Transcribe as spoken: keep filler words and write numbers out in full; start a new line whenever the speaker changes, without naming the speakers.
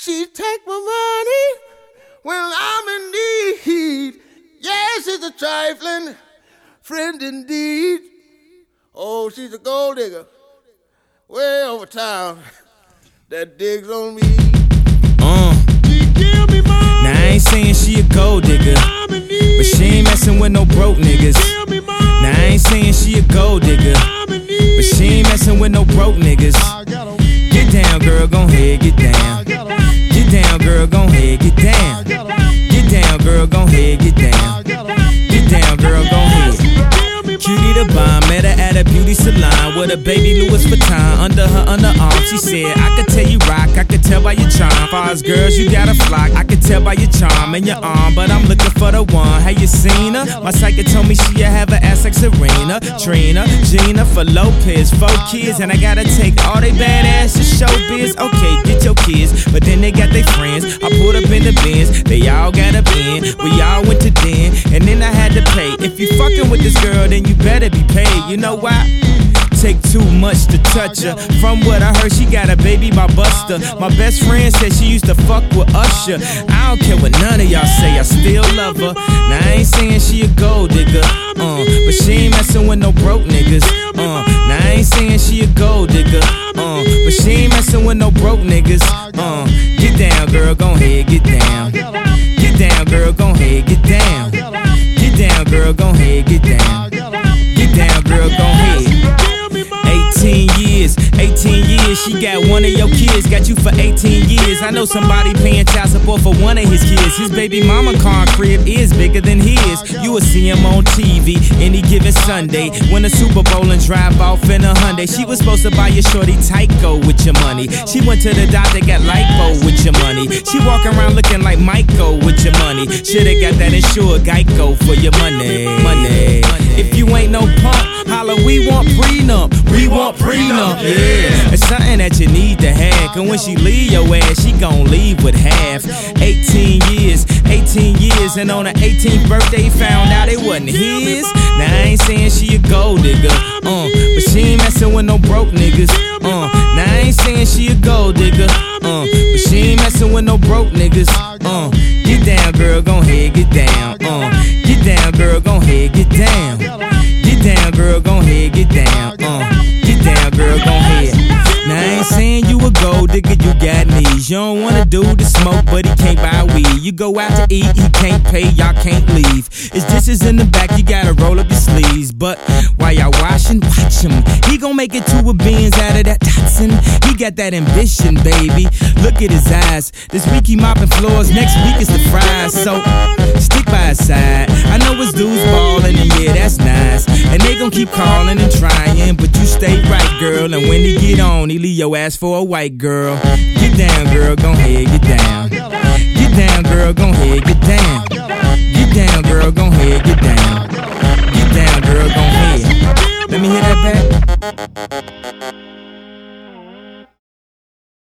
She take my money when I'm in need. Yes, she's a trifling friend indeed. Oh, she's a gold digger way over town that digs on me.
Uh.
She give me money.
Now I ain't saying she a gold digger, but she ain't messing with no broke niggas. Now I ain't saying she a gold digger, but she ain't messing with no broke niggas. Get down, girl, gon' head, get down. Get down, girl, gon' head, get down. Get down, girl, gon' head, get down. Get down, girl, gon' head. Cutie the bomb, met her at a beauty salon with a baby Louis Vuitton under her underarm. She said, I could tell you rock, I could tell by your charm. Far as girls, you got a flock, I could tell by your charm and your arm. But I'm looking for the one, have you seen her? My psychic told me she have an ass like Serena, Trina, Gina, for Lopez, four kids. And I gotta take all they badass to showbiz. Okay, get your kids, but then they got their friends. I pulled up in the Benz, they all got a bin. We all went to den, and then I had to pay. If you fucking with this girl, then you better be paid. You know why? Take too much to touch her. From what I heard, she got a baby by Buster. My best friend said she used to fuck with Usher. I don't care what none of y'all say, I still love her. Now I ain't saying she a gold digger, uh, but she ain't messing with no broke niggas. Uh, now I ain't saying she a gold digger, uh, but she ain't messing with no broke niggas. Uh, get down, girl, gon' head, get down. Get down, girl, gon' head, get down. Get down, girl, gon' head, get down. Get down, girl, gon' head. eighteen years, eighteen years, she got one of your kids, got you for eighteen years. I know somebody paying child support for one of his kids. His baby mama car crib is bigger than his. You will see him on T V any given Sunday. Win a Super Bowl and drive off in a Hyundai. She was supposed to buy your shorty Tyco with your money. She went to the doctor, got lipo with your money. She walk around looking like Michael with your money. Shoulda got that insured Geico for your money. Money. If you ain't no punk, holla, we want prenup. We want prenup, yeah. It's something that you need to have, cause when she leave your ass, she gon' leave with half. eighteen years, eighteen years, and on her eighteenth birthday, found out it wasn't his. Now I ain't saying she a gold digger, uh, but she ain't messing with no broke niggas. Uh, now I ain't saying she a gold digger, uh, but she ain't messing with no broke niggas. Uh, get down, girl, gon' head, get down. Uh, get down, girl, gon' head, get down. Get down, girl, gon' head, get down. Uh, get down, girl, gon' head. Now I ain't saying you a gold digger, you got knees. You don't wanna do the smoke, but he can't buy weed. You go out to eat, he can't pay, y'all can't leave. His dishes in the back, you gotta roll up your sleeves. But while y'all washing, watch him. He gon' make it to a beans out of that Datsun. He got that ambition, baby. Look at his eyes. This week he mopping floors, next week is the fries. So stick by his side. I know his dudes ballin', and yeah, that's nice. And they gon' keep calling and trying, but you stay right, girl. And when he get on, he leave your ass for a white girl. Get down, girl, gon' head, get down. Get down, girl, gon' head, get down. Get down, girl, gon' head, get down.